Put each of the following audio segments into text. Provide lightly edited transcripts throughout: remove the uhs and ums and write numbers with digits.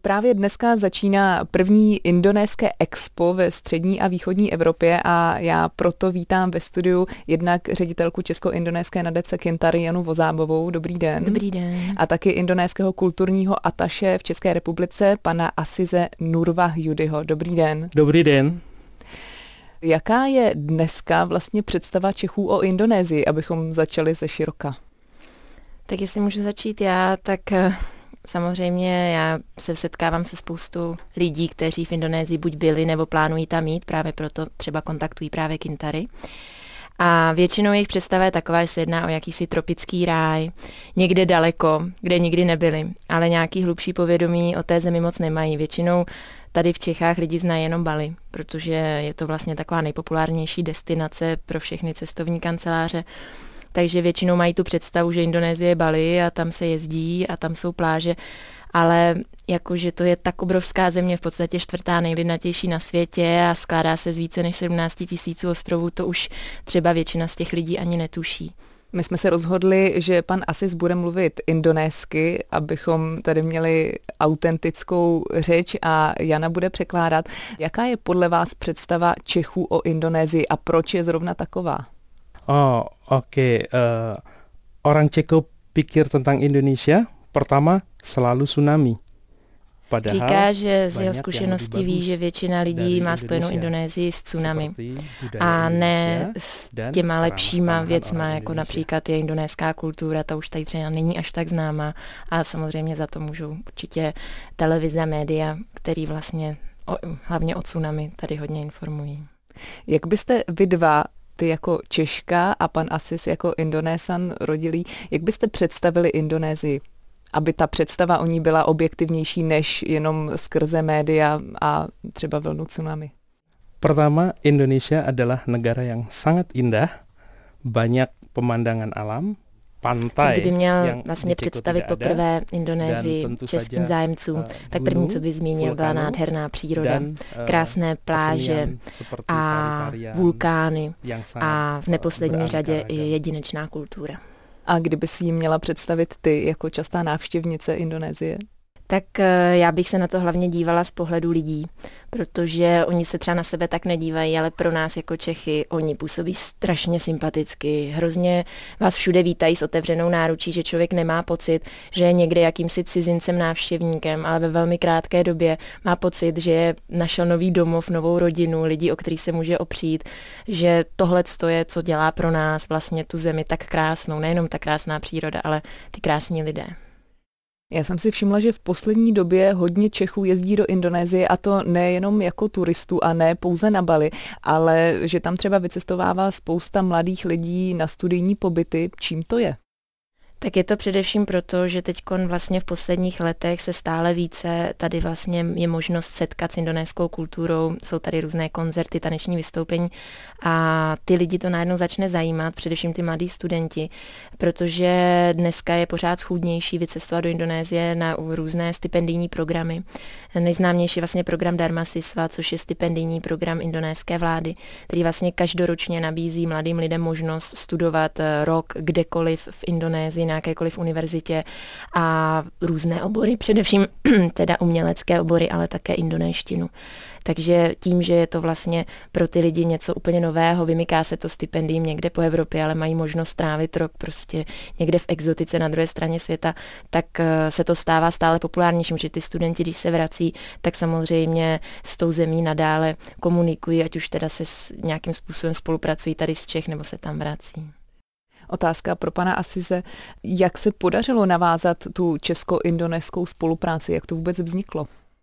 Právě dneska začíná první indonéské expo ve střední a východní Evropě a já proto vítám ve studiu jednak ředitelku česko-indonéské nadace Kintary Janu Vozábovou. Dobrý den. Dobrý den. A taky indonéského kulturního ataše v České republice, pana Azize Nurwahyudiho. Dobrý den. Dobrý den. Jaká je dneska vlastně představa Čechů o Indonésii, abychom začali ze široka? Tak jestli můžu začít já, tak samozřejmě já se setkávám se spoustou lidí, kteří v Indonésii buď byli nebo plánují tam jít, právě proto třeba kontaktují právě Kintary. A většinou jejich představa je taková, že se jedná o jakýsi tropický ráj, někde daleko, kde nikdy nebyli, ale nějaký hlubší povědomí o té zemi moc nemají. Většinou tady v Čechách lidi znají jenom Bali, protože je to vlastně taková nejpopulárnější destinace pro všechny cestovní kanceláře. Takže většinou mají tu představu, že Indonésie je Bali a tam se jezdí a tam jsou pláže, ale jakože to je tak obrovská země, v podstatě čtvrtá nejlidnatější na světě a skládá se z více než 17 000 ostrovů, to už třeba většina z těch lidí ani netuší. My jsme se rozhodli, že pan Aziz bude mluvit indonésky, abychom tady měli autentickou řeč a Jana bude překládat. Jaká je podle vás představa Čechů o Indonésii a proč je zrovna taková? Oke. Orang Ceko pikir tentang Indonesia, pertama selalu tsunami. Říká, že z jeho zkušeností ví, že většina lidí má spojenou Indonésii s tsunami a ne s těma lepšíma věcma, jako například je indonéská kultura, ta už tady třeba není až tak známá a samozřejmě za to můžou určitě televize a média, který vlastně hlavně o tsunami tady hodně informují. Jak byste vy dva, ty jako Češka a pan Aziz jako Indonésan rodilý, jak byste představili Indonésii, aby ta představa o ní byla objektivnější než jenom skrze média a třeba vlnu tsunami? Pertama, Indonesia adalah negara yang sangat indah, banyak pemandangan alam, pantai. Kdyby měl vlastně představit poprvé Indonésii českým zájemcům, tak první, co by zmínil, byla nádherná příroda, krásné pláže a vulkány a v neposlední řadě i jedinečná kultura. A kdyby si ji měla představit ty jako častá návštěvnice Indonésie? Tak já bych se na to hlavně dívala z pohledu lidí, protože oni se třeba na sebe tak nedívají, ale pro nás jako Čechy oni působí strašně sympaticky. Hrozně vás všude vítají s otevřenou náručí, že člověk nemá pocit, že je někde jakýmsi cizincem, návštěvníkem, ale ve velmi krátké době má pocit, že našel nový domov, novou rodinu, lidi, o který se může opřít, že tohle je, co dělá pro nás vlastně tu zemi tak krásnou, nejenom ta krásná příroda, ale ty krásní lidé. Já jsem si všimla, že v poslední době hodně Čechů jezdí do Indonésie a to nejenom jako turistů a ne pouze na Bali, ale že tam třeba vycestovává spousta mladých lidí na studijní pobyty. Čím to je? Tak je to především proto, že teďkon vlastně v posledních letech se stále více tady vlastně je možnost setkat s indonéskou kulturou, jsou tady různé koncerty, taneční vystoupení a ty lidi to najednou začne zajímat, především ty mladí studenti, protože dneska je pořád schůdnější vycestovat do Indonésie na různé stipendijní programy. Nejznámější vlastně program Dharma Siswa, což je stipendijní program indonéské vlády, který vlastně každoročně nabízí mladým lidem možnost studovat rok kdekoliv v Indonésii, na jakékoliv univerzitě a různé obory, především teda umělecké obory, ale také indonéštinu. Takže tím, že je to vlastně pro ty lidi něco úplně nového, vymyká se to stipendium někde po Evropě, ale mají možnost strávit rok prostě někde v exotice na druhé straně světa, tak se to stává stále populárnějším, že ty studenti, když se vrací, tak samozřejmě s tou zemí nadále komunikují, ať už teda se nějakým způsobem spolupracují tady z Čech nebo se tam vrací. Otázka pro pana Azize. Jak se podařilo navázat tu česko-indonéskou spolupráci? Jak to vůbec vzniklo?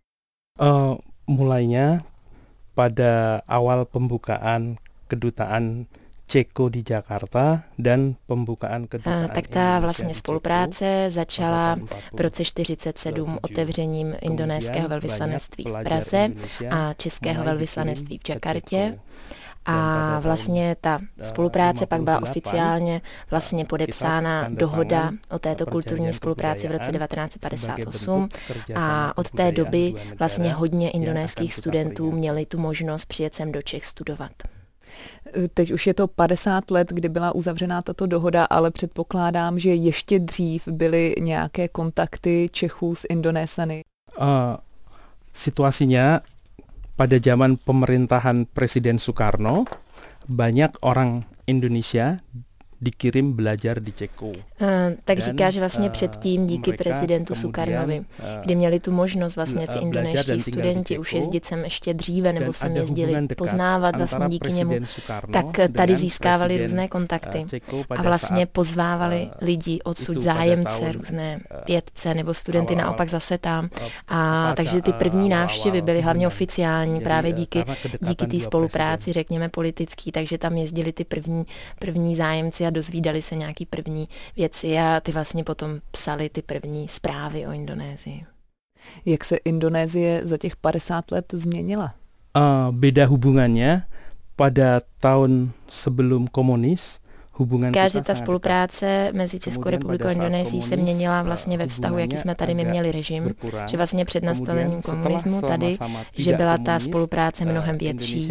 Mulainya pada awal pembukaan kedutaan Čeko di Jakarta dan pembukaan kedutaan. Tak ta vlastně spolupráce začala v roce 1947 otevřením indonéského velvyslanectví v Praze a českého velvyslanectví v Jakartě. A vlastně ta spolupráce pak byla oficiálně vlastně podepsána dohoda o této kulturní spolupráci v roce 1958 a od té doby vlastně hodně indonéských studentů měli tu možnost přijet sem do Čech studovat. Teď už je to 50 let, kdy byla uzavřená tato dohoda, ale předpokládám, že ještě dřív byly nějaké kontakty Čechů s Indonésany. situasinya pada zaman pemerintahan Presiden Soekarno banyak orang Indonesia dikirim belajar di Ceko. Tak říká, že vlastně předtím díky prezidentu Sukarnovi, kdy měli tu možnost vlastně ty indonéští studenti už jezdit sem ještě dříve, nebo sem jezdili poznávat vlastně díky němu, tak tady získávali různé kontakty a vlastně pozvávali lidi odsud, zájemce, různé vědce nebo studenty naopak zase tam. A takže ty první návštěvy byly hlavně oficiální právě díky té spolupráci, řekněme politický, takže tam jezdili ty první zájemci a dozvídali se nějaký první věci a ty vlastně potom psali ty první zprávy o Indonésii. Jak se Indonésie za těch 50 let změnila? Beda hubungannya pada tahun sebelum komunis. Říká, že ta spolupráce mezi Českou republikou a Indonésií se měnila vlastně ve vztahu, jaký jsme tady měli režim, že vlastně před nastolením komunismu tady, že byla ta spolupráce mnohem větší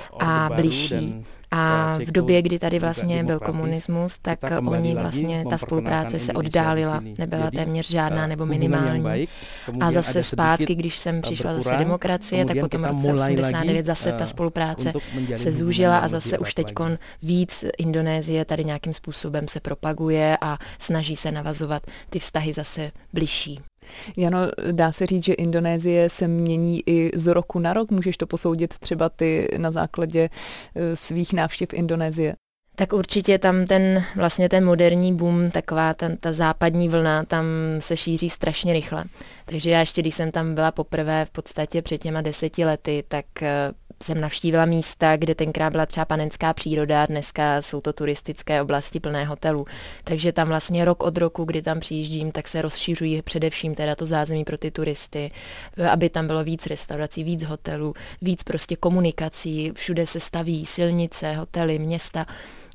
a bližší. A v době, kdy tady vlastně byl komunismus, tak oni vlastně, ta spolupráce se oddálila, nebyla téměř žádná nebo minimální. A zase zpátky, když jsem přišla zase demokracie, tak potom v roce 89 zase ta spolupráce se zúžila a zase už teďkon víc Indonésie tady nějakým způsobem se propaguje a snaží se navazovat ty vztahy zase bližší. Jano, dá se říct, že Indonésie se mění i z roku na rok? Můžeš to posoudit třeba ty na základě svých návštěv Indonésie? Tak určitě tam ten moderní boom, taková ta západní vlna, tam se šíří strašně rychle. Takže já ještě, když jsem tam byla poprvé v podstatě před těma 10 lety, tak jsem navštívila místa, kde tenkrát byla třeba panenská příroda, dneska jsou to turistické oblasti plné hotelů. Takže tam vlastně rok od roku, kdy tam přijíždím, tak se rozšiřují především teda to zázemí pro ty turisty, aby tam bylo víc restaurací, víc hotelů, víc prostě komunikací, všude se staví silnice, hotely, města.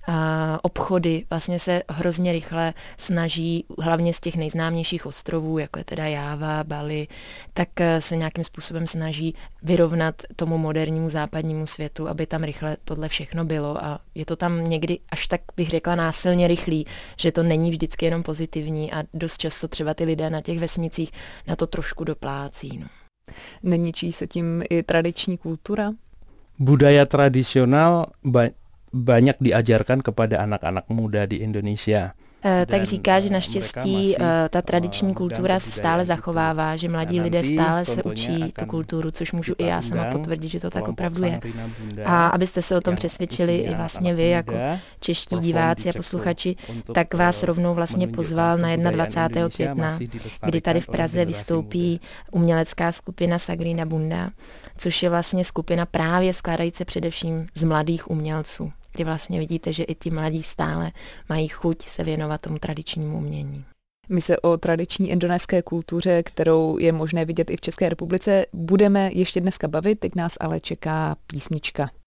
A obchody vlastně se hrozně rychle snaží, hlavně z těch nejznámějších ostrovů, jako je teda Jáva, Bali, tak se nějakým způsobem snaží vyrovnat tomu modernímu západnímu světu, aby tam rychle tohle všechno bylo. A je to tam někdy až tak, bych řekla, násilně rychlý, že to není vždycky jenom pozitivní a dost často třeba ty lidé na těch vesnicích na to trošku doplácí. No. Neničí se tím i tradiční kultura? Budaya tradisional banyak diajarkan kepada anak-anak muda di Indonesia. Tak říká, že naštěstí ta tradiční kultura se stále zachovává, že mladí lidé stále se učí tu kulturu, což můžu i já sama potvrdit, že to tak opravdu je. A abyste se o tom přesvědčili i vlastně vy jako čeští diváci a posluchači, tak vás rovnou vlastně pozval na 21. května, kdy tady v Praze vystoupí umělecká skupina Sagrina Bunda, což je vlastně skupina právě skládající především z mladých umělců, kdy vlastně vidíte, že i ti mladí stále mají chuť se věnovat tomu tradičnímu umění. My se o tradiční indonéské kultuře, kterou je možné vidět i v České republice, budeme ještě dneska bavit, teď nás ale čeká písnička.